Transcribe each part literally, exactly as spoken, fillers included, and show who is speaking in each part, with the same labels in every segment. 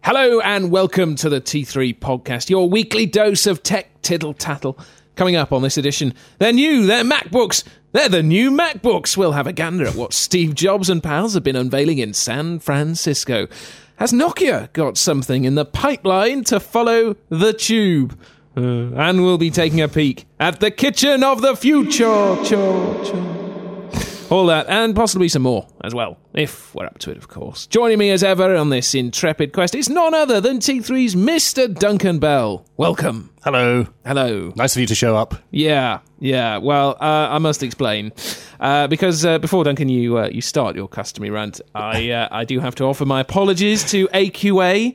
Speaker 1: Hello and welcome to the T three podcast, your weekly dose of tech tittle-tattle. Coming up on this edition, they're new, they're MacBooks, they're the new MacBooks. We'll have a gander at what Steve Jobs and pals have been unveiling in San Francisco. Has Nokia got something in the pipeline to follow the tube? Uh, and we'll be taking a peek at the kitchen of the future. Cho, cho. All that, and possibly some more as well, if we're up to it, of course. Joining me as ever on this intrepid quest is none other than T three's Mister Duncan Bell. Welcome.
Speaker 2: Hello.
Speaker 1: Hello.
Speaker 2: Nice of you to show up.
Speaker 1: Yeah, yeah. Well, uh, I must explain. Uh, because uh, before, Duncan, you uh, you start your customary rant, I, uh, I do have to offer my apologies to A Q A,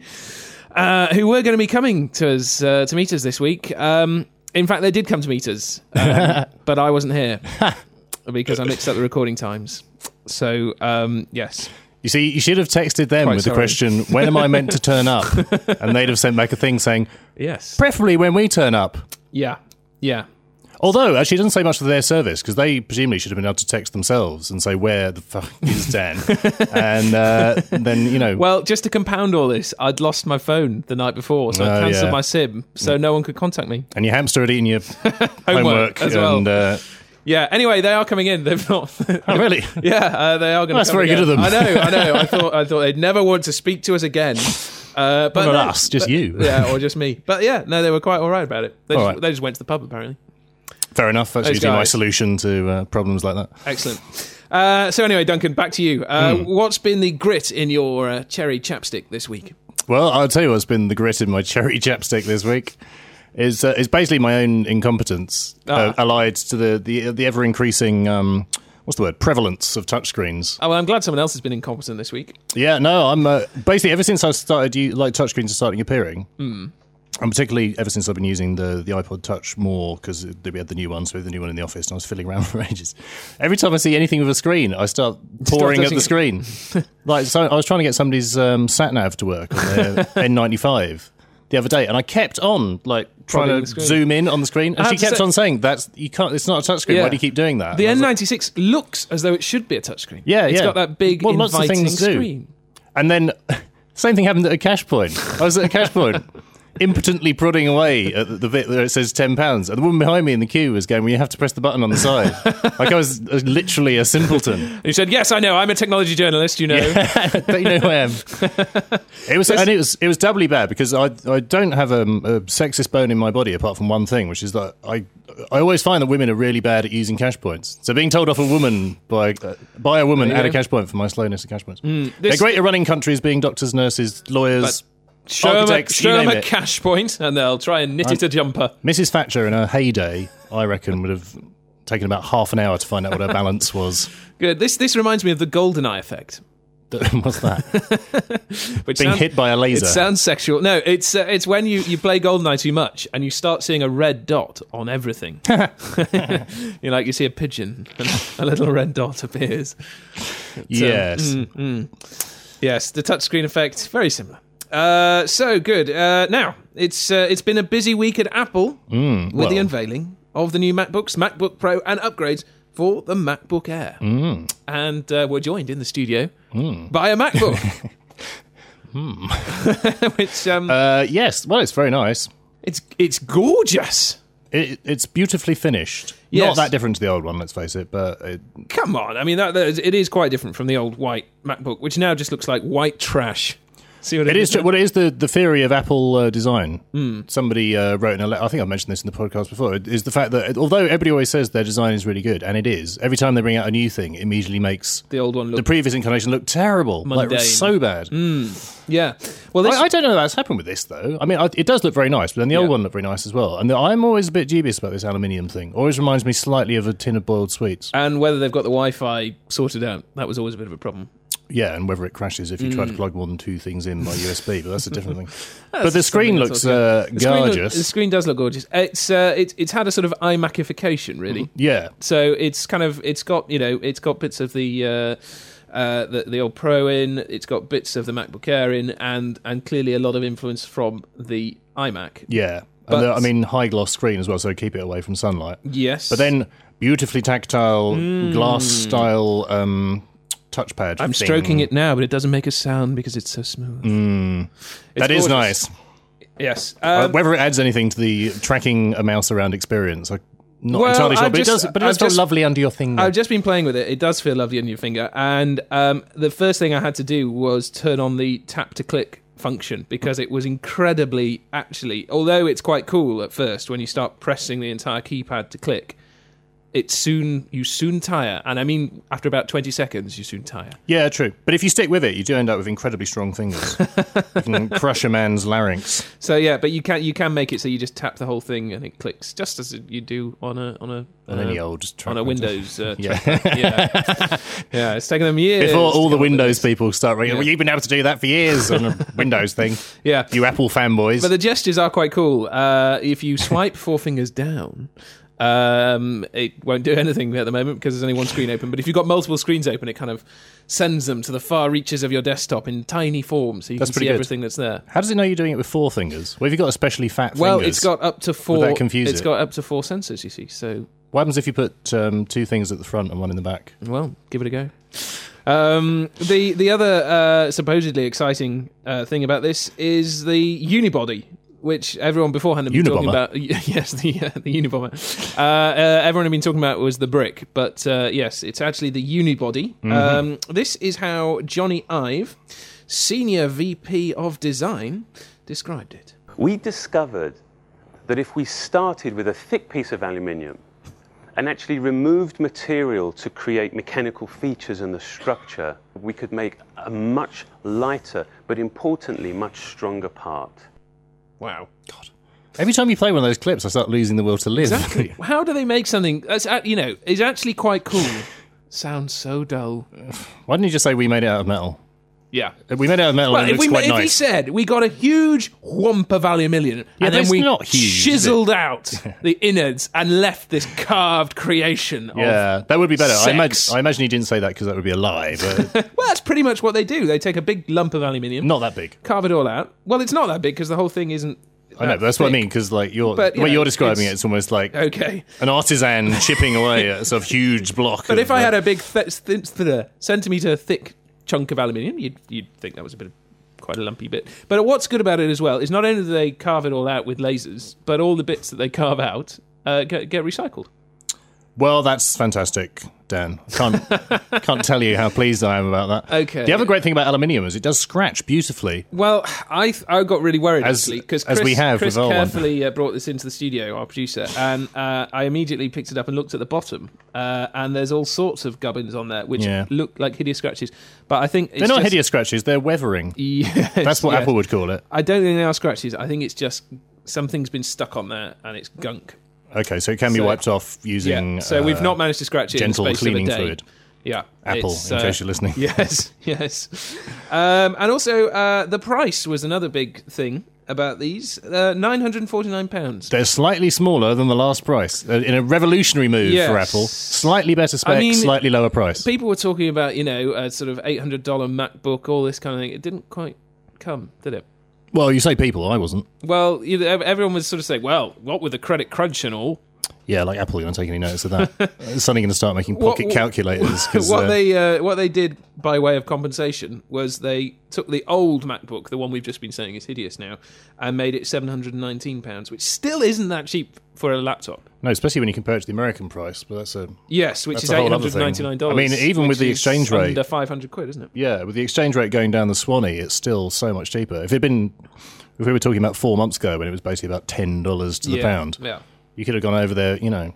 Speaker 1: uh, who were going to be coming to us uh, to meet us this week. Um, in fact, they did come to meet us, um, but I wasn't here. Because I mixed up the recording times. So, um, yes.
Speaker 2: You see, you should have texted them
Speaker 1: Quite
Speaker 2: with
Speaker 1: sorry.
Speaker 2: the question, when am I meant to turn up? And they'd have sent back a thing saying,
Speaker 1: Yes.
Speaker 2: preferably when we turn up.
Speaker 1: Yeah, yeah.
Speaker 2: Although, actually, it doesn't say much to their service, because they presumably should have been able to text themselves and say, where the fuck is Dan? and uh, then, you know...
Speaker 1: Well, just to compound all this, I'd lost my phone the night before, so I
Speaker 2: Oh,
Speaker 1: cancelled
Speaker 2: yeah.
Speaker 1: my SIM, so no one could contact me.
Speaker 2: And your hamster had eaten your homework.
Speaker 1: as well.
Speaker 2: And, uh,
Speaker 1: Yeah, anyway, they are coming in. They've not...
Speaker 2: oh, really?
Speaker 1: Yeah, uh, they are going to
Speaker 2: That's
Speaker 1: come
Speaker 2: very
Speaker 1: again.
Speaker 2: good of them.
Speaker 1: I know, I know. I thought I thought they'd never want to speak to us again. Uh, but
Speaker 2: Not
Speaker 1: no,
Speaker 2: us, just
Speaker 1: but-
Speaker 2: you.
Speaker 1: Yeah, or just me. But yeah, no, they were quite all right about it. They,
Speaker 2: All
Speaker 1: just,
Speaker 2: right.
Speaker 1: they just went to the pub, apparently.
Speaker 2: Fair enough. That's
Speaker 1: Those
Speaker 2: usually my
Speaker 1: guys.
Speaker 2: solution to uh, problems like that.
Speaker 1: Excellent. Uh, so anyway, Duncan, back to you. Uh,
Speaker 2: Mm.
Speaker 1: What's been the grit in your uh, cherry chapstick this week?
Speaker 2: Well, I'll tell you what's been the grit in my cherry chapstick this week. Is uh, is basically my own incompetence uh,
Speaker 1: Ah.
Speaker 2: allied to the the, the ever increasing um, what's the word prevalence of touchscreens.
Speaker 1: Oh, well, I'm glad someone else has been incompetent this week.
Speaker 2: Yeah, no, I'm uh, basically ever since I started you like touchscreens are starting appearing,
Speaker 1: Mm.
Speaker 2: and particularly ever since I've been using the the iPod Touch more because we had the new one, so we had the new one in the office, and I was fiddling around for ages. Every time I see anything with a screen, I start pouring at
Speaker 1: touching
Speaker 2: the
Speaker 1: it.
Speaker 2: screen. Like, so I was trying to get somebody's um, sat nav to work on their N ninety-five. The other day, and I kept on like
Speaker 1: Prodding
Speaker 2: trying
Speaker 1: the
Speaker 2: to
Speaker 1: screen.
Speaker 2: zoom in on the screen,
Speaker 1: I
Speaker 2: and
Speaker 1: have
Speaker 2: she
Speaker 1: to
Speaker 2: kept
Speaker 1: say-
Speaker 2: on saying that's you can't. It's not a touchscreen.
Speaker 1: Yeah.
Speaker 2: Why do you keep doing that?
Speaker 1: The
Speaker 2: And I was
Speaker 1: N
Speaker 2: like-
Speaker 1: ninety-six looks as though it should be a touchscreen.
Speaker 2: Yeah,
Speaker 1: It's
Speaker 2: yeah.
Speaker 1: got that big,
Speaker 2: Well, lots of
Speaker 1: inviting
Speaker 2: things do.
Speaker 1: screen.
Speaker 2: And then same thing happened at a cash point. I was at a cash point, impotently prodding away at the, the bit where it says ten pounds, and the woman behind me in the queue was going, "Well, you have to press the button on the side." Like I was uh, literally a simpleton.
Speaker 1: And you said, yes, I know, I'm a technology journalist, you know.
Speaker 2: Don't you know who I am? It was, and it was, it was doubly bad because I, I don't have a, a sexist bone in my body apart from one thing, which is that I, I always find that women are really bad at using cash points. So being told off a woman by, uh, by a woman
Speaker 1: There you
Speaker 2: at a
Speaker 1: go.
Speaker 2: cash point for my slowness at cash points.
Speaker 1: this-
Speaker 2: They're great at running countries, being doctors, nurses, lawyers.
Speaker 1: Show 'em a,
Speaker 2: Architects, you
Speaker 1: show 'em
Speaker 2: name
Speaker 1: a
Speaker 2: it.
Speaker 1: cash point, and they'll try and knit it a jumper.
Speaker 2: Missus Thatcher in her heyday, I reckon, would have taken about half an hour to find out what her balance was.
Speaker 1: Good. This this reminds me of the GoldenEye effect.
Speaker 2: What's that?
Speaker 1: Which
Speaker 2: Being
Speaker 1: sounds-
Speaker 2: hit by a laser.
Speaker 1: It sounds sexual. No, it's uh, it's when you, you play GoldenEye too much and you start seeing a red dot on everything. you like you see a pigeon and a little red dot appears. But, um,
Speaker 2: Yes.
Speaker 1: mm, mm. Yes, the touchscreen effect, very similar. Uh, so good. Uh, now it's uh, it's been a busy week at Apple
Speaker 2: Mm,
Speaker 1: with
Speaker 2: well.
Speaker 1: the unveiling of the new MacBooks, MacBook Pro, and upgrades for the MacBook Air.
Speaker 2: Mm.
Speaker 1: And uh, we're joined in the studio by a MacBook. Which um,
Speaker 2: Uh, yes. Well, it's very nice.
Speaker 1: it's it's gorgeous.
Speaker 2: It, it's beautifully finished.
Speaker 1: Yes.
Speaker 2: Not that different to the old one, let's face it, but it,
Speaker 1: Come on, I mean that, that is, it is quite different from the old white MacBook, which now just looks like white trash. See what
Speaker 2: it is. Well, it is the, the theory of Apple uh, design.
Speaker 1: Hmm.
Speaker 2: Somebody uh, wrote in a letter. I think I mentioned this in the podcast before. Is the fact that although everybody always says their design is really good, and it is, every time they bring out a new thing, it immediately makes
Speaker 1: The old one
Speaker 2: the
Speaker 1: look
Speaker 2: previous incarnation look terrible. Like, it
Speaker 1: Mundane.
Speaker 2: was so bad.
Speaker 1: yeah. Well, this,
Speaker 2: I, I don't know if that's happened with this though. I mean, I, it does look very nice, but then the old
Speaker 1: Yeah.
Speaker 2: one looked very nice as well. And the, I'm always a bit dubious about this aluminium thing. Always reminds me slightly of a tin of boiled sweets.
Speaker 1: and whether they've got the Wi-Fi sorted out, that was always a bit of a problem.
Speaker 2: Yeah, and whether it crashes if you
Speaker 1: Mm.
Speaker 2: try to plug more than two things in by U S B, but that's a different thing.
Speaker 1: That's
Speaker 2: But the screen
Speaker 1: something
Speaker 2: looks
Speaker 1: else altogether.
Speaker 2: uh,
Speaker 1: The screen look-
Speaker 2: gorgeous.
Speaker 1: the screen does look gorgeous. It's uh, it's it's had a sort of iMacification, really.
Speaker 2: Yeah,
Speaker 1: So it's kind of it's got you know it's got bits of the. Uh, uh, the, the old Pro in, it's got bits of the MacBook Air in, and and clearly a lot of influence from the iMac.
Speaker 2: yeah.
Speaker 1: But-
Speaker 2: And the, I mean, high gloss screen as well, so keep it away from sunlight.
Speaker 1: Yes,
Speaker 2: But then beautifully tactile,
Speaker 1: Mm.
Speaker 2: glass style um, touchpad.
Speaker 1: I'm
Speaker 2: thing.
Speaker 1: stroking it now, but it doesn't make a sound because it's so smooth.
Speaker 2: Mm. That
Speaker 1: gorgeous.
Speaker 2: is nice.
Speaker 1: Yes.
Speaker 2: Uh,
Speaker 1: Um,
Speaker 2: whether it adds anything to the tracking a mouse around experience, I'm not
Speaker 1: Well,
Speaker 2: entirely sure.
Speaker 1: I've
Speaker 2: But
Speaker 1: just-
Speaker 2: it does. But it
Speaker 1: I've
Speaker 2: does feel
Speaker 1: just-
Speaker 2: lovely under your finger.
Speaker 1: I've just been playing with it. It does feel lovely on your finger. And um, the first thing I had to do was turn on the tap to click function because it was incredibly, actually, although it's quite cool at first when you start pressing the entire keypad to click, it soon you soon tire. And I mean, after about twenty seconds, you soon tire.
Speaker 2: Yeah, true. But if you stick with it, you do end up with incredibly strong fingers. You can crush a man's larynx.
Speaker 1: So yeah, but you can you can make it so you just tap the whole thing and it clicks just as you do on a on a
Speaker 2: On any old just
Speaker 1: on a
Speaker 2: trackpad.
Speaker 1: Windows. Uh,
Speaker 2: Yeah.
Speaker 1: trackpad. yeah, yeah. It's taken them years
Speaker 2: Before all
Speaker 1: to
Speaker 2: the
Speaker 1: come up with
Speaker 2: Windows
Speaker 1: this.
Speaker 2: people start ringing,
Speaker 1: Yeah.
Speaker 2: well, you've been able to do that for years on a Windows thing.
Speaker 1: Yeah,
Speaker 2: You Apple fanboys.
Speaker 1: but the gestures are quite cool. Uh, if you swipe four fingers down, um, it won't do anything at the moment because there's only one screen open. But if you've got multiple screens open, it kind of sends them to the far reaches of your desktop in tiny form, so you
Speaker 2: That's
Speaker 1: can
Speaker 2: pretty
Speaker 1: see
Speaker 2: good.
Speaker 1: everything that's there.
Speaker 2: How does it know you're doing it with four fingers? Well, have you got especially fat
Speaker 1: Well,
Speaker 2: fingers?
Speaker 1: it's got up to four.
Speaker 2: that confuse
Speaker 1: It's
Speaker 2: it?
Speaker 1: got up to four sensors. You see, so
Speaker 2: What happens if you put um, two things at the front and one in the back?
Speaker 1: well, give it a go. Um, the the other uh, supposedly exciting uh, thing about this is the unibody, which everyone beforehand had been talking
Speaker 2: Unibomber.
Speaker 1: about. Yes, the uh, the unibomber. Uh, uh, everyone had been talking about was the brick, but uh, yes, it's actually the unibody.
Speaker 2: Mm-hmm.
Speaker 1: Um, this is how Johnny Ive, senior V P of design, described it.
Speaker 3: We discovered that if we started with a thick piece of aluminium and actually removed material to create mechanical features in the structure, we could make a much lighter, but importantly, much stronger part.
Speaker 1: Wow.
Speaker 2: God. Every time you play one of those clips, I start losing the will to live.
Speaker 1: Exactly. How do they make something that's uh, you know is actually quite cool? Sounds so dull.
Speaker 2: Why didn't you just say we made it out of metal?
Speaker 1: Yeah.
Speaker 2: We made it out of metal
Speaker 1: Well,
Speaker 2: and it
Speaker 1: if,
Speaker 2: looks
Speaker 1: we,
Speaker 2: quite
Speaker 1: if he
Speaker 2: nice.
Speaker 1: said we got a huge whump of aluminium
Speaker 2: Yeah,
Speaker 1: and then
Speaker 2: that's
Speaker 1: we
Speaker 2: not huge, is it?
Speaker 1: chiseled out the innards and left this carved creation of...
Speaker 2: Yeah, that would be better. I,
Speaker 1: sex.
Speaker 2: imag- I imagine he didn't say that because that would be a lie, but
Speaker 1: Well, that's pretty much what they do. They take a big lump of aluminium,
Speaker 2: not that big.
Speaker 1: carve it all out. Well, it's not that big because the whole thing isn't
Speaker 2: I know,
Speaker 1: that
Speaker 2: but that's what I
Speaker 1: thick.
Speaker 2: mean, because like you're,
Speaker 1: But,
Speaker 2: the
Speaker 1: you
Speaker 2: way
Speaker 1: know,
Speaker 2: you're describing
Speaker 1: it's-
Speaker 2: it, it's almost like
Speaker 1: Okay.
Speaker 2: an artisan chipping away at a sort of huge block.
Speaker 1: But
Speaker 2: of,
Speaker 1: if I
Speaker 2: uh,
Speaker 1: had a big th- th- th- centimetre thick chunk of aluminium, you'd, you'd think that was a bit of, quite a lumpy bit. But what's good about it as well is not only do they carve it all out with lasers, but all the bits that they carve out uh, get, get recycled.
Speaker 2: Well, that's fantastic, Dan. I can't can't tell you how pleased I am about that.
Speaker 1: Okay.
Speaker 2: The other great thing about aluminium is it does scratch beautifully.
Speaker 1: Well, I th- I got really worried
Speaker 2: As-
Speaker 1: actually because
Speaker 2: as
Speaker 1: Chris,
Speaker 2: we have
Speaker 1: Chris
Speaker 2: with our one.
Speaker 1: carefully uh, brought this into the studio, our producer, and uh, I immediately picked it up and looked at the bottom, uh, and there's all sorts of gubbins on there which
Speaker 2: Yeah.
Speaker 1: look like hideous scratches. But I think it's
Speaker 2: They're not
Speaker 1: just,
Speaker 2: hideous scratches; they're weathering.
Speaker 1: Yes,
Speaker 2: That's what
Speaker 1: yes.
Speaker 2: Apple would call it.
Speaker 1: I don't think they are scratches. I think it's just something's been stuck on there and it's gunk.
Speaker 2: Okay, so it can be
Speaker 1: So-
Speaker 2: wiped off using.
Speaker 1: Yeah. So we've
Speaker 2: uh,
Speaker 1: not managed to scratch it
Speaker 2: gentle
Speaker 1: in the space
Speaker 2: cleaning
Speaker 1: of a day.
Speaker 2: fluid.
Speaker 1: Yeah,
Speaker 2: Apple,
Speaker 1: it's,
Speaker 2: in
Speaker 1: uh,
Speaker 2: case you're listening.
Speaker 1: Yes, yes. Um, and also, uh, the price was another big thing about these. Uh, nine hundred and forty-nine pounds.
Speaker 2: They're slightly smaller than the last price uh, in a revolutionary move
Speaker 1: Yes.
Speaker 2: for Apple. Slightly better spec,
Speaker 1: I mean,
Speaker 2: slightly lower price.
Speaker 1: People were talking about, you know, a sort of eight hundred dollars MacBook, all this kind of thing. It didn't quite come, did it?
Speaker 2: Well, you say people, I wasn't.
Speaker 1: Well, you know, ev- everyone was sort of saying, well, what with the credit crunch and all?
Speaker 2: Yeah, like Apple, you don't take any notice of that. It's suddenly going to start making
Speaker 1: What-
Speaker 2: pocket
Speaker 1: what-
Speaker 2: calculators. 'cause,
Speaker 1: what
Speaker 2: uh,
Speaker 1: they uh, what they did by way of compensation was they took the old MacBook, the one we've just been saying is hideous now, and made it seven hundred and nineteen pounds, which still isn't that cheap for a laptop.
Speaker 2: No, especially when you compare it to the American price, but that's a...
Speaker 1: Yes, which
Speaker 2: That's
Speaker 1: is
Speaker 2: a
Speaker 1: eight
Speaker 2: whole other
Speaker 1: hundred and ninety-nine dollars.
Speaker 2: thing. I mean, even with the exchange rate-
Speaker 1: under five hundred quid, isn't it?
Speaker 2: Yeah, with the exchange rate going down the Swanee, it's still so much cheaper. If it'd been... If we were talking about four months ago when it was basically about ten dollars to the
Speaker 1: yeah,
Speaker 2: pound,
Speaker 1: Yeah.
Speaker 2: you could have gone over there, you know,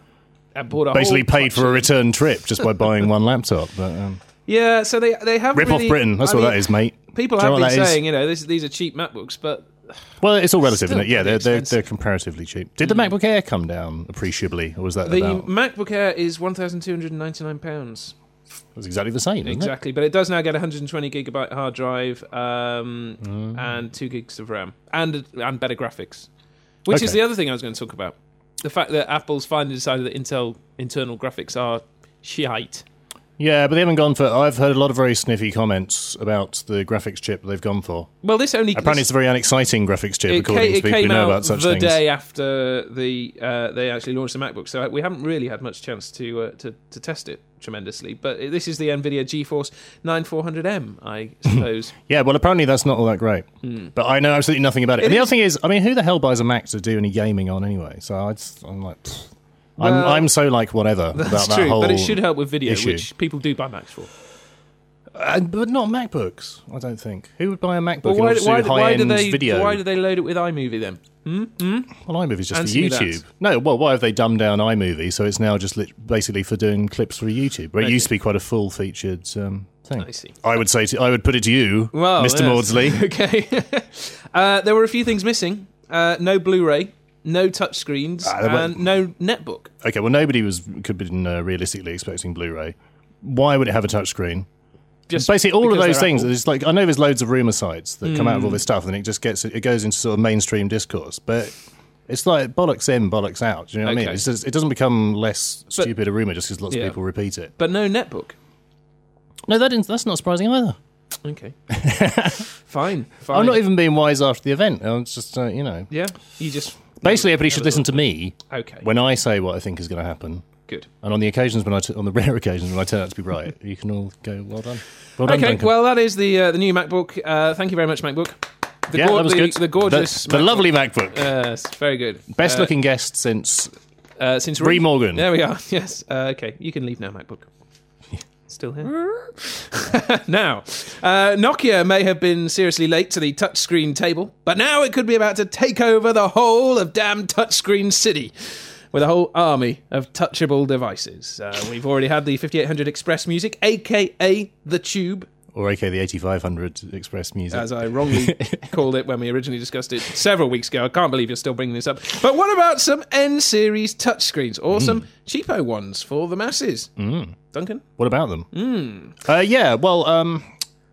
Speaker 1: And bought a
Speaker 2: basically
Speaker 1: whole
Speaker 2: paid for a
Speaker 1: bunch of-
Speaker 2: return trip just by buying one laptop. But um,
Speaker 1: Yeah, so they they have
Speaker 2: rip
Speaker 1: really,
Speaker 2: off Britain, that's
Speaker 1: I
Speaker 2: what
Speaker 1: mean,
Speaker 2: that is, mate.
Speaker 1: People
Speaker 2: Do you
Speaker 1: have
Speaker 2: know
Speaker 1: been
Speaker 2: what that is?
Speaker 1: saying, you know, this, these are cheap MacBooks, but
Speaker 2: Well, it's all relative,
Speaker 1: Still
Speaker 2: isn't it? Yeah,
Speaker 1: pretty
Speaker 2: they're, they're,
Speaker 1: expensive.
Speaker 2: they're comparatively cheap. Did the MacBook Air come down appreciably, or was that
Speaker 1: the
Speaker 2: about...
Speaker 1: MacBook Air is one thousand two hundred and ninety-nine pounds.
Speaker 2: It was exactly the same, isn't
Speaker 1: Exactly, but it does now get a one hundred twenty gigabyte hard drive um,
Speaker 2: Mm.
Speaker 1: and two gigs of RAM and and better graphics, which is
Speaker 2: Okay.
Speaker 1: the other thing I was going to talk about. The fact that Apple's finally decided that Intel internal graphics are shite.
Speaker 2: it? Yeah, but they haven't gone for... I've heard a lot of very sniffy comments about the graphics chip they've gone for.
Speaker 1: Well, this only...
Speaker 2: Apparently
Speaker 1: this,
Speaker 2: it's a very unexciting graphics chip,
Speaker 1: it
Speaker 2: according
Speaker 1: came,
Speaker 2: to people who know about such
Speaker 1: the
Speaker 2: things.
Speaker 1: the day after the uh, they actually launched the MacBook, so we haven't really had much chance to uh, to, to test it tremendously. But this is the NVIDIA GeForce nine four hundred M, I suppose.
Speaker 2: Yeah, well, apparently that's not all that great. Mm. But I know absolutely nothing about it.
Speaker 1: it
Speaker 2: and the
Speaker 1: is,
Speaker 2: other thing is, I mean, who the hell buys a Mac to do any gaming on anyway? So I just, I'm like... Pfft. I'm,
Speaker 1: well,
Speaker 2: I'm so like whatever
Speaker 1: that's
Speaker 2: about that
Speaker 1: true,
Speaker 2: whole
Speaker 1: but it should help with video,
Speaker 2: issue.
Speaker 1: which people do buy Macs for.
Speaker 2: Uh, but not MacBooks, I don't think. Who would buy a MacBook
Speaker 1: Well,
Speaker 2: in
Speaker 1: why,
Speaker 2: order to
Speaker 1: why,
Speaker 2: do
Speaker 1: why do
Speaker 2: high-end
Speaker 1: they
Speaker 2: video?
Speaker 1: why do they load it with iMovie then? Hmm? Hmm?
Speaker 2: Well, iMovie's just
Speaker 1: Answer
Speaker 2: for
Speaker 1: me
Speaker 2: YouTube.
Speaker 1: that.
Speaker 2: No, well, why have they dumbed down iMovie? So it's now just lit- basically for doing clips for YouTube, where it
Speaker 1: Okay.
Speaker 2: used to be quite a full-featured um, thing.
Speaker 1: I see.
Speaker 2: I would say, to, I would put it to you,
Speaker 1: Well,
Speaker 2: Mister
Speaker 1: yes.
Speaker 2: Maudsley.
Speaker 1: Okay. uh, there were a few things missing. Uh, no Blu-ray, no touchscreens,
Speaker 2: Ah, there were-
Speaker 1: and no netbook.
Speaker 2: Okay, well, nobody was could have been uh, realistically expecting Blu-ray. Why would it have a touchscreen?
Speaker 1: Just
Speaker 2: Basically, all of
Speaker 1: because
Speaker 2: those
Speaker 1: they're
Speaker 2: things.
Speaker 1: Apple.
Speaker 2: There's like I know there's loads of rumor sites that come out of all
Speaker 1: Mm.
Speaker 2: this stuff, and it just gets it goes into sort of mainstream discourse. But it's like bollocks in, bollocks out. Do you know what I mean?
Speaker 1: Okay.
Speaker 2: It's just, it doesn't become less
Speaker 1: But-
Speaker 2: stupid a rumor just because lots
Speaker 1: Yeah.
Speaker 2: of people repeat it.
Speaker 1: But no netbook.
Speaker 2: No, that didn't, that's not surprising either.
Speaker 1: Okay. fine. Fine.
Speaker 2: I'm not even being wise after the event. I'm just uh, you know.
Speaker 1: Yeah. You just
Speaker 2: Basically, everybody
Speaker 1: never
Speaker 2: should listen
Speaker 1: thought.
Speaker 2: to me
Speaker 1: Okay.
Speaker 2: when I say what I think is going to happen.
Speaker 1: Good.
Speaker 2: And on the occasions when I, t- on the rare occasions when I turn out to be right, you can all go, well done. Well done,
Speaker 1: Okay.
Speaker 2: Duncan.
Speaker 1: Well, that is the uh, the new MacBook. Uh, thank you very much, MacBook. The
Speaker 2: yeah,
Speaker 1: gor-
Speaker 2: that was
Speaker 1: the,
Speaker 2: good.
Speaker 1: The gorgeous,
Speaker 2: the, the
Speaker 1: MacBook.
Speaker 2: lovely MacBook.
Speaker 1: Yes, very good.
Speaker 2: Best
Speaker 1: Uh,
Speaker 2: looking guest since
Speaker 1: uh, since
Speaker 2: Bree
Speaker 1: Reed-
Speaker 2: Morgan.
Speaker 1: There we are. Yes. Uh, okay. You can leave now, MacBook. Still here. Now, uh, Nokia may have been seriously late to the touchscreen table, but now it could be about to take over the whole of damn touchscreen city with a whole army of touchable devices. Uh, we've already had the fifty-eight hundred Express Music, aka the Tube,
Speaker 2: Or A K the eighty-five hundred Express Music.
Speaker 1: as I wrongly called it when we originally discussed it several weeks ago. I can't believe you're still bringing this up. But what about some N-series touchscreens or some cheapo ones for the masses?
Speaker 2: Mm.
Speaker 1: Duncan?
Speaker 2: What about them?
Speaker 1: Mm.
Speaker 2: Uh, yeah, well, um,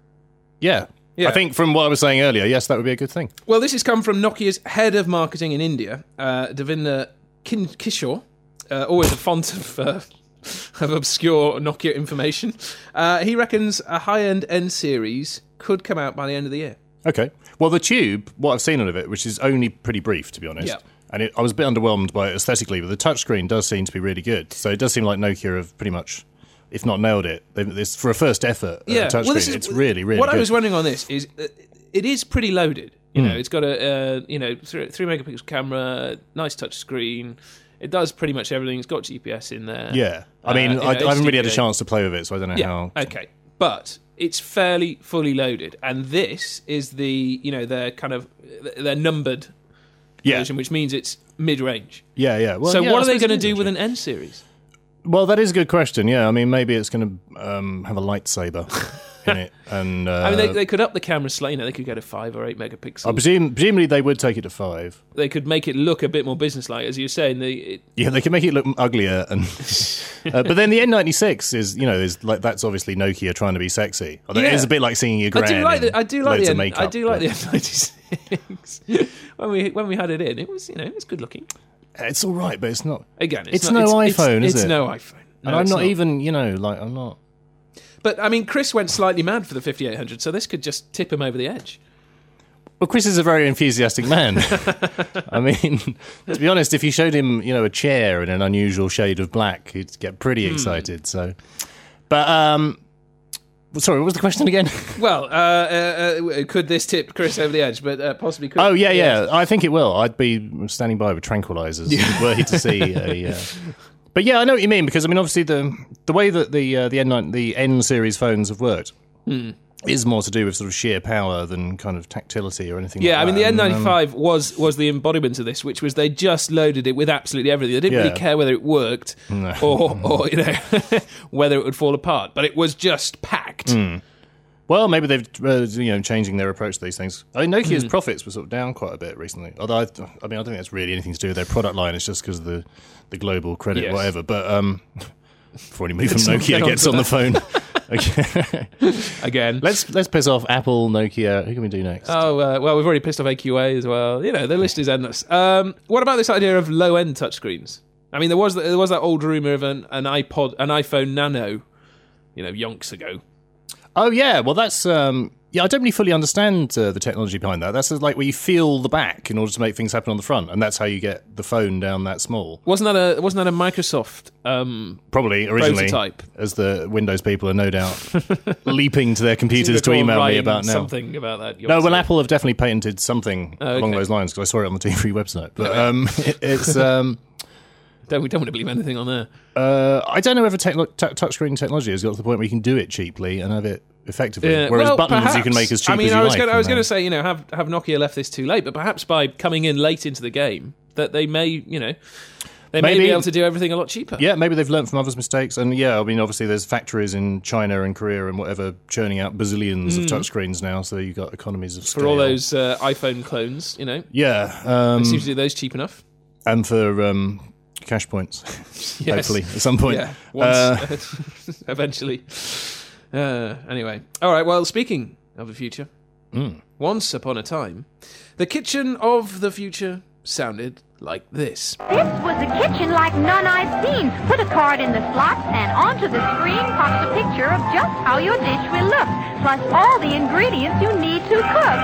Speaker 2: yeah.
Speaker 1: Yeah.
Speaker 2: I think from what I was saying earlier, yes, that would be a good thing.
Speaker 1: Well, this has come from Nokia's head of marketing in India, uh, Devinder Kin- Kishore, uh, always a font of, uh, of obscure Nokia information. Uh, he reckons a high-end N-series could come out by the end of the year.
Speaker 2: Okay. Well, the Tube, what I've seen of it, which is only pretty brief, to be honest.
Speaker 1: Yeah.
Speaker 2: And it, I was a bit underwhelmed by it aesthetically, but the touchscreen does seem to be really good. So it does seem like Nokia have pretty much, if not nailed it, they've, this, for a first effort uh, touchscreen,
Speaker 1: well, this is-
Speaker 2: it's really, really
Speaker 1: What
Speaker 2: good.
Speaker 1: I was wondering on this is, uh, it is pretty loaded. You
Speaker 2: Hmm.
Speaker 1: know, it's got a uh, you know three, three megapixel camera, nice touch screen. It does pretty much everything. It's got G P S in there.
Speaker 2: Yeah. I
Speaker 1: Uh,
Speaker 2: mean,
Speaker 1: you know,
Speaker 2: I, I haven't really had a
Speaker 1: H D
Speaker 2: chance to play with it, so I don't know
Speaker 1: Yeah.
Speaker 2: how.
Speaker 1: Okay. But it's fairly fully loaded, and this is the you know their kind of their numbered
Speaker 2: Yeah.
Speaker 1: version, which means it's mid-range.
Speaker 2: Yeah, yeah. Well,
Speaker 1: so
Speaker 2: yeah,
Speaker 1: what
Speaker 2: I
Speaker 1: are they
Speaker 2: suppose
Speaker 1: going
Speaker 2: it
Speaker 1: to
Speaker 2: is,
Speaker 1: do with
Speaker 2: actually.
Speaker 1: an N series?
Speaker 2: Well, that is a good question. Yeah, I mean, maybe it's going to um, have a lightsaber in it, and uh,
Speaker 1: I mean, they, they could up the camera slightly. You know, they could go to five or eight megapixels.
Speaker 2: I presume, presumably they would take it to five.
Speaker 1: They could make it look a bit more businesslike, as you were saying. The it,
Speaker 2: Yeah, they can make it look uglier, and uh, but then the N ninety-six is, you know, is like that's obviously Nokia trying to be sexy. Although
Speaker 1: Yeah.
Speaker 2: it is a bit like singing your
Speaker 1: I
Speaker 2: gran.
Speaker 1: do like
Speaker 2: in
Speaker 1: the I do like
Speaker 2: loads
Speaker 1: the
Speaker 2: of
Speaker 1: N,
Speaker 2: makeup,
Speaker 1: I do like
Speaker 2: but
Speaker 1: the N ninety-six. when we when we had it in, it was you know it was good looking.
Speaker 2: It's all right, but it's not.
Speaker 1: Again, it's,
Speaker 2: It's
Speaker 1: not,
Speaker 2: no
Speaker 1: it's,
Speaker 2: iPhone,
Speaker 1: it's,
Speaker 2: is
Speaker 1: it's
Speaker 2: it?
Speaker 1: no iPhone. No,
Speaker 2: And I'm
Speaker 1: it's
Speaker 2: not, even, you know, like I'm not.
Speaker 1: But I mean, Chris went slightly mad for the fifty-eight hundred, so this could just tip him over the edge.
Speaker 2: Well, Chris is a very enthusiastic man. I mean, to be honest, if you showed him, you know, a chair in an unusual shade of black, he'd get pretty
Speaker 1: Hmm.
Speaker 2: excited. So, but um, sorry, what was the question again?
Speaker 1: Well, uh, uh, uh, could this tip Chris over the edge? But uh, possibly could.
Speaker 2: Oh yeah, yeah, I think it will. I'd be standing by with tranquilizers were he to see a. Uh... But yeah, I know what you mean, because I mean, obviously the the way that the uh, the N nine, the N series phones have worked
Speaker 1: Hmm.
Speaker 2: is more to do with sort of sheer power than kind of tactility or anything.
Speaker 1: Yeah,
Speaker 2: like
Speaker 1: I mean,
Speaker 2: that.
Speaker 1: the N
Speaker 2: And, um,
Speaker 1: ninety-five was was the embodiment of this, which was they just loaded it with absolutely everything. They didn't
Speaker 2: Yeah.
Speaker 1: really care whether it worked
Speaker 2: No.
Speaker 1: or, or you know whether it would fall apart, but it was just packed.
Speaker 2: Well, maybe they've uh, you know changing their approach to these things. I mean, Nokia's
Speaker 1: Hmm.
Speaker 2: profits were sort of down quite a bit recently. Although I, I mean, I don't think that's really anything to do with their product line. It's just because of the the global credit,
Speaker 1: Yes.
Speaker 2: whatever. But um, before anybody from
Speaker 1: Let's not
Speaker 2: Nokia
Speaker 1: get
Speaker 2: gets
Speaker 1: onto
Speaker 2: on the phone, okay.
Speaker 1: Again.
Speaker 2: let's let's piss off Apple, Nokia. Who can we do next?
Speaker 1: Oh, uh, well, we've already pissed off A Q A as well. You know, the list is endless. Um, what about this idea of low-end touchscreens? I mean, there was there was that old rumor of an, an iPod, an iPhone Nano, you know, yonks ago.
Speaker 2: Oh, yeah. Well, that's... Um, yeah, I don't really fully understand uh, the technology behind that. That's like where you feel the back in order to make things happen on the front, and that's how you get the phone down that small.
Speaker 1: Wasn't that a wasn't that a Microsoft um,
Speaker 2: Probably originally,
Speaker 1: prototype?
Speaker 2: As the Windows people are no doubt leaping to their computers to email me about now.
Speaker 1: Something about that.
Speaker 2: No, well, Apple have definitely patented something
Speaker 1: oh, okay.
Speaker 2: along those lines because I saw it on the T three website. But um, it, it's... Um,
Speaker 1: Don't, we don't want to believe anything on there.
Speaker 2: Uh, I don't know whether te- t- touchscreen technology has got to the point where you can do it cheaply and have it effectively.
Speaker 1: Yeah,
Speaker 2: Whereas
Speaker 1: well,
Speaker 2: buttons
Speaker 1: perhaps.
Speaker 2: you can make as cheap
Speaker 1: I mean,
Speaker 2: as you
Speaker 1: I was
Speaker 2: like.
Speaker 1: Gonna, I was
Speaker 2: you know.
Speaker 1: going to say, you know, have have Nokia left this too late, but perhaps by coming in late into the game, that they may, you know, they may
Speaker 2: Maybe.
Speaker 1: be able to do everything a lot cheaper.
Speaker 2: Yeah, maybe they've learnt from others' mistakes. And yeah, I mean, obviously there's factories in China and Korea and whatever churning out bazillions
Speaker 1: Mm.
Speaker 2: of touchscreens now, so you've got economies of scale.
Speaker 1: For all those uh, iPhone clones, you know,
Speaker 2: Yeah. Um,
Speaker 1: they seem to do those cheap enough.
Speaker 2: and for um, cash points,
Speaker 1: Yes.
Speaker 2: hopefully, at some point.
Speaker 1: Yeah, once,
Speaker 2: Uh,
Speaker 1: eventually. Uh, anyway, all right. Well, speaking of the future,
Speaker 2: Mm.
Speaker 1: once upon a time, the kitchen of the future sounded like this.
Speaker 4: This was a kitchen like none I've seen. Put a card in the slot and onto the screen pops a picture of just how your dish will look, plus all the ingredients you need to cook.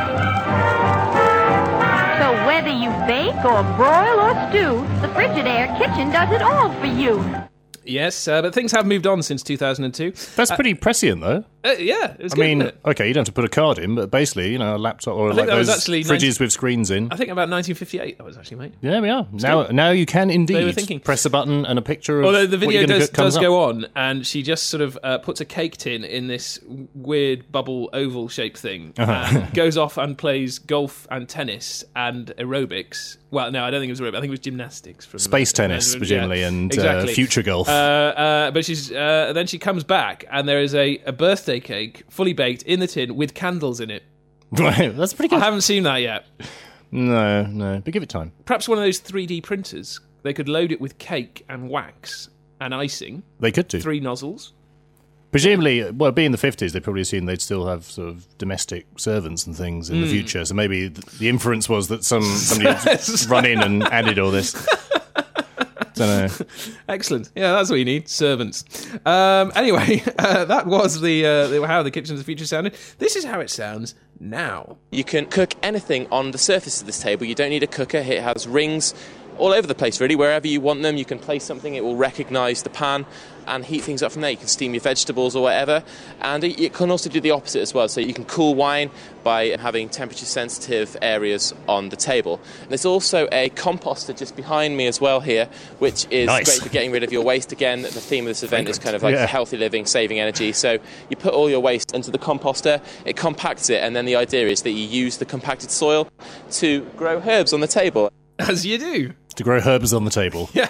Speaker 4: So whether you bake or broil or stew, the Frigidaire kitchen does it all for you.
Speaker 1: Yes, uh, but things have moved on since two thousand two.
Speaker 2: That's pretty prescient, though.
Speaker 1: Uh, yeah, it's
Speaker 2: I
Speaker 1: good,
Speaker 2: mean,
Speaker 1: isn't it?
Speaker 2: okay, you don't have to put a card in, but basically, you know, a laptop or
Speaker 1: I think
Speaker 2: like
Speaker 1: that was
Speaker 2: those
Speaker 1: actually
Speaker 2: fridges
Speaker 1: nineteen
Speaker 2: with screens in.
Speaker 1: I think about nineteen fifty-eight that was actually made.
Speaker 2: Yeah, we are. Now, now you can indeed
Speaker 1: They were thinking.
Speaker 2: press a button and a picture of
Speaker 1: Although the
Speaker 2: what
Speaker 1: video
Speaker 2: you're gonna
Speaker 1: does,
Speaker 2: cook comes
Speaker 1: does
Speaker 2: up.
Speaker 1: go on, and she just sort of uh, puts a cake tin in this weird bubble oval shaped thing,
Speaker 2: Uh-huh.
Speaker 1: and goes off and plays golf and tennis and aerobics. Well, no, I don't think it was aerobics. I think it was gymnastics. From
Speaker 2: Space
Speaker 1: uh,
Speaker 2: tennis,
Speaker 1: yeah,
Speaker 2: presumably, and
Speaker 1: exactly.
Speaker 2: uh, future golf.
Speaker 1: Uh, uh, but she's uh, then she comes back, and there is a, a birthday cake, fully baked in the tin with candles in it.
Speaker 2: Right, that's pretty
Speaker 1: I
Speaker 2: good.
Speaker 1: haven't seen that yet.
Speaker 2: No, no, but give it time.
Speaker 1: Perhaps one of those three D printers. They could load it with cake and wax and icing.
Speaker 2: They could do.
Speaker 1: Three nozzles.
Speaker 2: Presumably, well, being the fifties, they probably assumed they'd still have sort of domestic servants and things in the future. So maybe th- the inference was that some somebody had run in and added all this. Don't know.
Speaker 1: Excellent. Yeah, that's what you need. Servants. Um, anyway, uh, that was the, uh, the how the kitchen of the future sounded. This is how it sounds now.
Speaker 5: You can cook anything on the surface of this table. You don't need a cooker. It has rings all over the place, really. Wherever you want them, you can place something. It will recognise the pan and heat things up from there. You can steam your vegetables or whatever. And it, it can also do the opposite as well. So you can cool wine by having temperature-sensitive areas on the table. And there's also a composter just behind me as well here, which is
Speaker 2: Nice.
Speaker 5: great for getting rid of your waste. Again, the theme of this event is kind of like
Speaker 2: Yeah.
Speaker 5: healthy living, saving energy. So you put all your waste into the composter, it compacts it, and then the idea is that you use the compacted soil to grow herbs on the table.
Speaker 1: As you do.
Speaker 2: To grow herbs on the table.
Speaker 1: Yeah.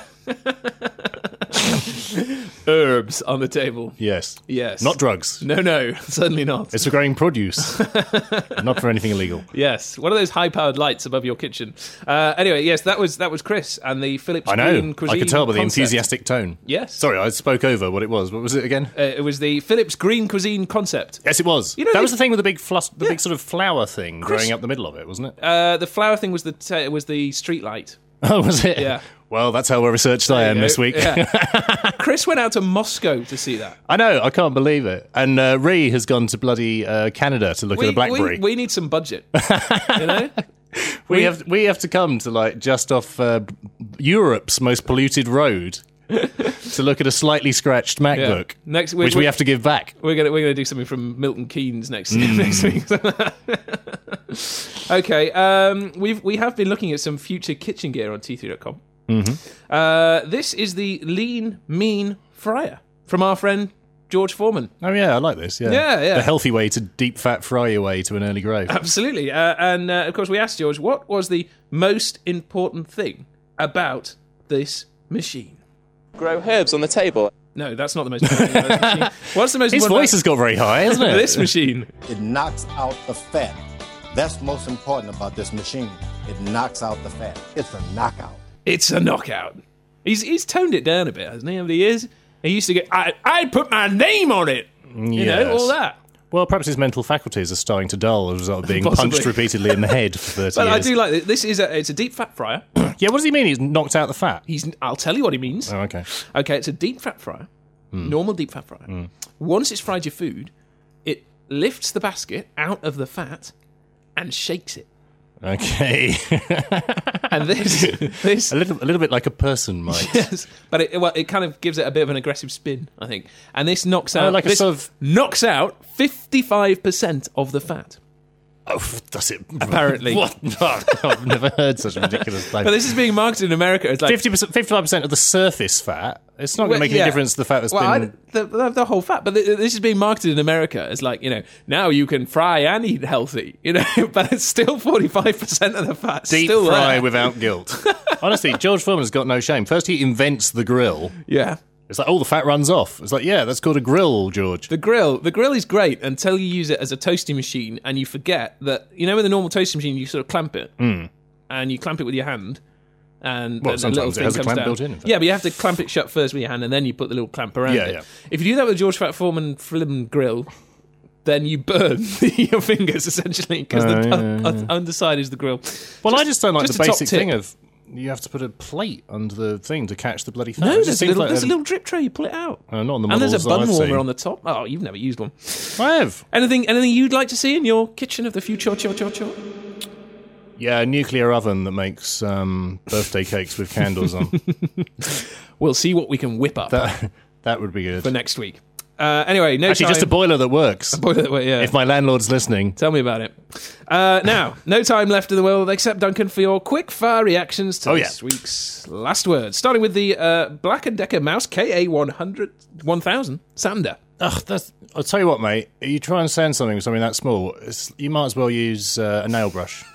Speaker 1: Herbs on the table.
Speaker 2: Yes.
Speaker 1: Yes.
Speaker 2: Not drugs.
Speaker 1: No, no, certainly not.
Speaker 2: It's for growing produce, not for anything illegal.
Speaker 1: Yes, one of those high-powered lights above your kitchen. Uh, anyway, yes, that was that was Chris and the Philips
Speaker 2: I know.
Speaker 1: Green Cuisine
Speaker 2: I could tell by the
Speaker 1: concept.
Speaker 2: enthusiastic tone.
Speaker 1: Yes.
Speaker 2: Sorry, I spoke over what it was. What was it again?
Speaker 1: Uh, it was the Philips Green Cuisine concept.
Speaker 2: Yes, it was.
Speaker 1: You know,
Speaker 2: that
Speaker 1: they-
Speaker 2: was the thing with the big flus- the
Speaker 1: Yeah.
Speaker 2: big sort of flower thing
Speaker 1: Chris-
Speaker 2: growing up the middle of it, wasn't it?
Speaker 1: Uh, the flower thing was the t- was the street light.
Speaker 2: Oh, was it?
Speaker 1: Yeah.
Speaker 2: Well, that's how well researched I am
Speaker 1: There you
Speaker 2: this
Speaker 1: go.
Speaker 2: week.
Speaker 1: Yeah. Chris went out to Moscow to see that.
Speaker 2: I know, I can't believe it. And uh, Ree has gone to bloody uh, Canada to look at a BlackBerry.
Speaker 1: We, we need some budget. You know?
Speaker 2: We have we have to come to like just off uh, Europe's most polluted road to look at a slightly scratched MacBook,
Speaker 1: Yeah. Next, we-
Speaker 2: which we,
Speaker 1: we-
Speaker 2: have to give back.
Speaker 1: We're gonna we're gonna do something from Milton Keynes next
Speaker 2: Mm.
Speaker 1: next week. Okay, um, we've we have been looking at some future kitchen gear on T three dot com.
Speaker 2: Mm-hmm.
Speaker 1: Uh, this is the Lean Mean Fryer from our friend George Foreman.
Speaker 2: Oh yeah, I like this. Yeah,
Speaker 1: Yeah, yeah.
Speaker 2: The healthy way to deep fat fry your way to an early grave.
Speaker 1: Absolutely, uh, and uh, of course we asked George what was the most important thing about this machine.
Speaker 5: Grow herbs on the table.
Speaker 1: No, that's not the most important thing about this machine. What's the most
Speaker 2: His
Speaker 1: important
Speaker 2: voice has got very high, hasn't
Speaker 1: about
Speaker 2: it?
Speaker 1: this machine?
Speaker 6: It knocks out the fat. That's most important about this machine. It knocks out the fat. It's a knockout.
Speaker 1: It's a knockout. He's he's toned it down a bit, hasn't he, over the years? He used to get, I, I'd put my name on it. You know,
Speaker 2: Yes.
Speaker 1: all that.
Speaker 2: Well, perhaps his mental faculties are starting to dull as a result of being
Speaker 1: Possibly.
Speaker 2: punched repeatedly in the head for thirty
Speaker 1: But I
Speaker 2: years.
Speaker 1: do like this. This is a, it's a deep fat fryer.
Speaker 2: Yeah, what does he mean? He's knocked out the fat.
Speaker 1: He's, I'll tell you what he means.
Speaker 2: Oh, okay.
Speaker 1: Okay, it's a deep fat fryer normal deep fat fryer.
Speaker 2: Mm.
Speaker 1: Once it's fried your food, it lifts the basket out of the fat and shakes it.
Speaker 2: Okay.
Speaker 1: And this, this
Speaker 2: a little, a little bit like a person might.
Speaker 1: yes, but it, well, it kind of gives it a bit of an aggressive spin, I think. And this knocks out,
Speaker 2: Oh, like a
Speaker 1: this
Speaker 2: sort of-
Speaker 1: knocks out fifty-five percent of the fat.
Speaker 2: Oh, does it?
Speaker 1: Apparently.
Speaker 2: What? No, I've never heard such a ridiculous claim.
Speaker 1: But this is being marketed in America. It's like
Speaker 2: fifty percent, fifty-five percent of the surface fat. It's not going
Speaker 1: Well,
Speaker 2: to make
Speaker 1: yeah.
Speaker 2: any difference to the fat that's
Speaker 1: well,
Speaker 2: been.
Speaker 1: I, the, the, the whole fat. But th- this is being marketed in America as like, you know, now you can fry and eat healthy, you know, but it's still forty-five percent of the fat.
Speaker 2: Deep
Speaker 1: still
Speaker 2: fry
Speaker 1: there.
Speaker 2: without guilt. Honestly, George Foreman's got no shame. First, he invents the grill.
Speaker 1: Yeah.
Speaker 2: It's like, oh, the fat runs off. It's like, yeah, that's called a grill, George.
Speaker 1: The grill, the grill is great until you use it as a toasting machine and you forget that, you know, with a normal toasting machine, you sort of clamp it
Speaker 2: Mm.
Speaker 1: and you clamp it with your hand. And
Speaker 2: Well,
Speaker 1: the
Speaker 2: sometimes
Speaker 1: little
Speaker 2: it
Speaker 1: thing
Speaker 2: has a
Speaker 1: comes
Speaker 2: clamp
Speaker 1: down.
Speaker 2: built in, in fact.
Speaker 1: Yeah, but you have to clamp it shut first with your hand and then you put the little clamp around
Speaker 2: Yeah,
Speaker 1: it.
Speaker 2: yeah.
Speaker 1: If you do that with George Fat Foreman Flim grill, then you burn your fingers essentially because
Speaker 2: Oh,
Speaker 1: the
Speaker 2: yeah,
Speaker 1: un-
Speaker 2: yeah.
Speaker 1: un- underside is the grill.
Speaker 2: Well, I just don't like
Speaker 1: just
Speaker 2: the
Speaker 1: a top
Speaker 2: basic
Speaker 1: tip.
Speaker 2: thing of you have to put a plate under the thing to catch the bloody fat.
Speaker 1: No,
Speaker 2: It just
Speaker 1: there's, a
Speaker 2: seems
Speaker 1: little,
Speaker 2: like
Speaker 1: there's a
Speaker 2: a-
Speaker 1: little drip tray. You pull it out,
Speaker 2: Uh, not on the
Speaker 1: and there's a
Speaker 2: models
Speaker 1: bun
Speaker 2: I've
Speaker 1: warmer
Speaker 2: seen.
Speaker 1: on the top. Oh, you've never used one.
Speaker 2: I have.
Speaker 1: Anything, anything you'd like to see in your kitchen of the future? Cho, cho, cho?
Speaker 2: Yeah, a nuclear oven that makes um, birthday cakes with candles on.
Speaker 1: We'll see what we can whip up
Speaker 2: That that would be good.
Speaker 1: for next week. Uh, anyway, no
Speaker 2: Actually,
Speaker 1: time.
Speaker 2: just a boiler that works.
Speaker 1: boiler that way, yeah.
Speaker 2: If my landlord's listening.
Speaker 1: Tell me about it. Uh, now, no time left in the world except, Duncan, for your quick fire reactions to
Speaker 2: Oh,
Speaker 1: this
Speaker 2: yeah.
Speaker 1: week's last word. Starting with the uh, Black and Decker Mouse K A one hundred, one thousand Sander.
Speaker 2: Ugh, that's, I'll tell you what, mate. You try and sand something with something that small, it's, you might as well use uh, a nail brush.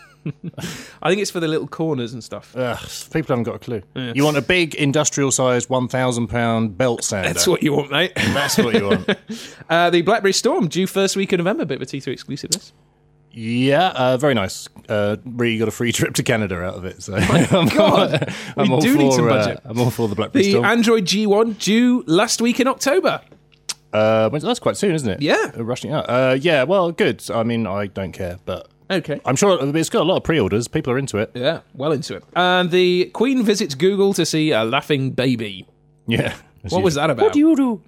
Speaker 1: I think it's for the little corners and stuff.
Speaker 2: Ugh, people haven't got a clue. You want a big industrial-sized one thousand pound belt sander.
Speaker 1: That's what you want, mate.
Speaker 2: That's what you want.
Speaker 1: uh, the Blackberry Storm, due first week of November. Bit of a T three exclusive, this.
Speaker 2: Yeah, uh, very nice. Uh, really got a free trip to Canada out of it. So I'm,
Speaker 1: God,
Speaker 2: I'm
Speaker 1: we
Speaker 2: all
Speaker 1: do
Speaker 2: for,
Speaker 1: need some
Speaker 2: uh,
Speaker 1: budget.
Speaker 2: I'm all for the Blackberry
Speaker 1: The
Speaker 2: Storm.
Speaker 1: Android G one, due last week in October.
Speaker 2: Uh, when's- that's quite soon, isn't it?
Speaker 1: Yeah.
Speaker 2: Uh, rushing out. Uh, yeah, well, good. I mean, I don't care, but
Speaker 1: Okay.
Speaker 2: I'm sure it's got a lot of pre-orders. People are into it.
Speaker 1: Yeah, well into it. And the Queen visits Google to see a laughing baby.
Speaker 2: Yeah.
Speaker 1: What was that about?
Speaker 2: What do you do?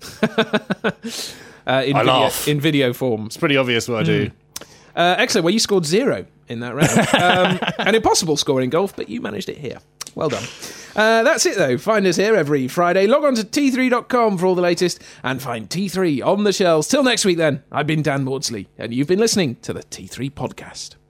Speaker 1: Uh, in,
Speaker 2: I
Speaker 1: video,
Speaker 2: laugh.
Speaker 1: in video form.
Speaker 2: It's pretty obvious what I do.
Speaker 1: Uh, excellent. Well, you scored zero in that round. um, an impossible score in golf, but you managed it here. Well done. Uh, that's it, though. Find us here every Friday. Log on to T three dot com for all the latest and find T three on the shelves. Till next week, then, I've been Dan Maudsley, and you've been listening to the T three Podcast.